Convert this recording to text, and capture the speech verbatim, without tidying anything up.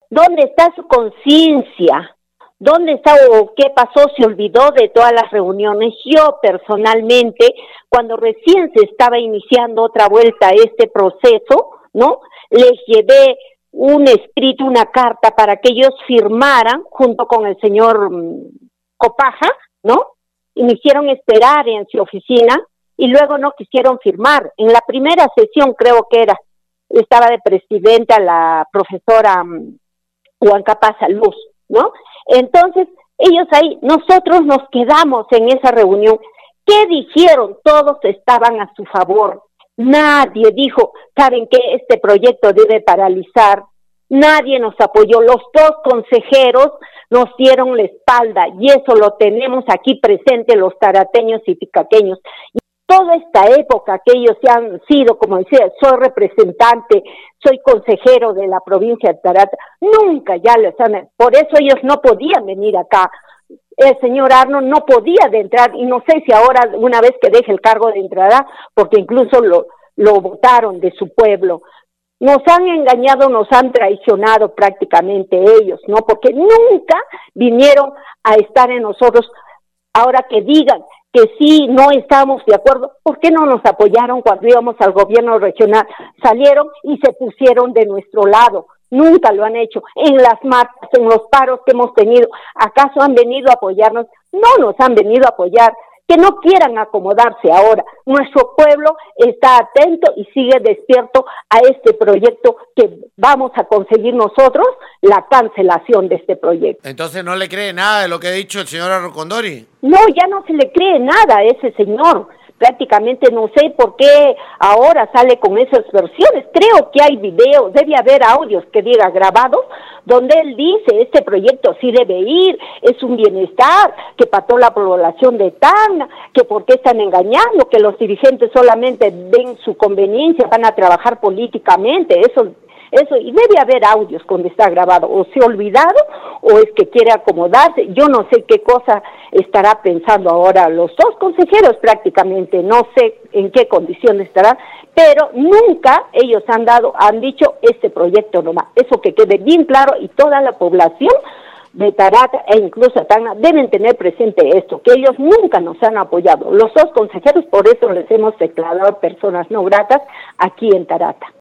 ¿Dónde está su conciencia? ¿Dónde está o qué pasó? Se olvidó de todas las reuniones. Yo personalmente, cuando recién se estaba iniciando otra vuelta a este proceso, ¿no? Les llevé un escrito, una carta para que ellos firmaran junto con el señor um, Copaja, ¿no? Y me hicieron esperar en su oficina y luego no quisieron firmar. En la primera sesión creo que era, estaba de presidenta la profesora um, Huancapaza Luz, ¿no? Entonces, ellos ahí, nosotros nos quedamos en esa reunión. ¿Qué dijeron? Todos estaban a su favor. Nadie dijo, ¿saben qué? Este proyecto debe paralizar. Nadie nos apoyó. Los dos consejeros nos dieron la espalda y eso lo tenemos aquí presente los tarateños y picaqueños. Toda esta época que ellos se han sido, como decía, soy representante, soy consejero de la provincia de Tarata, nunca ya les han, por eso ellos no podían venir acá. El señor Arno no podía de entrar, y no sé si ahora, una vez que deje el cargo de entrada, porque incluso lo, lo votaron de su pueblo. Nos han engañado, nos han traicionado prácticamente ellos, ¿no? Porque nunca vinieron a estar en nosotros. Ahora que digan que sí, no estamos de acuerdo, ¿por qué no nos apoyaron cuando íbamos al gobierno regional? Salieron y se pusieron de nuestro lado, nunca lo han hecho. En las marchas, en los paros que hemos tenido, ¿acaso han venido a apoyarnos? No nos han venido a apoyar. Que no quieran acomodarse ahora. Nuestro pueblo está atento y sigue despierto a este proyecto que vamos a conseguir nosotros, la cancelación de este proyecto. Entonces, ¿no le cree nada de lo que ha dicho el señor Arrocondori? No, ya no se le cree nada a ese señor. Prácticamente no sé por qué ahora sale con esas versiones. Creo que hay videos, debe haber audios que diga grabados, donde él dice, este proyecto sí debe ir, es un bienestar, que para toda la población de Tacna, que por qué están engañando, que los dirigentes solamente ven su conveniencia, van a trabajar políticamente, eso... Eso, y debe haber audios donde está grabado, o se ha olvidado, o es que quiere acomodarse. Yo no sé qué cosa estará pensando ahora los dos consejeros prácticamente, no sé en qué condición estarán, pero nunca ellos han dado, han dicho este proyecto nomás. Eso que quede bien claro y toda la población de Tarata e incluso Tacna deben tener presente esto, que ellos nunca nos han apoyado. Los dos consejeros, por eso les hemos declarado personas no gratas aquí en Tarata.